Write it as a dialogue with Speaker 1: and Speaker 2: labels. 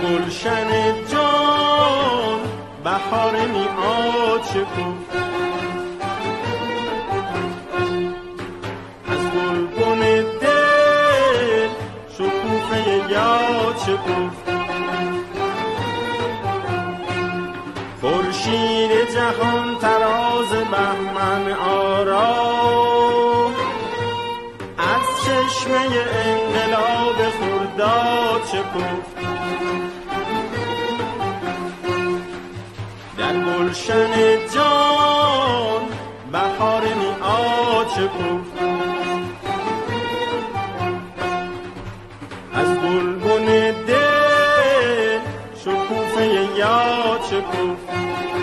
Speaker 1: گلشن جان بهار میعاد شکفت، از گلبن دل شکوفه یاد شکفت. خورشید جهان تراز بهمن آرا از چشمه انقلاب خرداد شکفت، در گلشن جان بهار میعاد شکفت، از گلبن دل شکوفه یاد شکفت.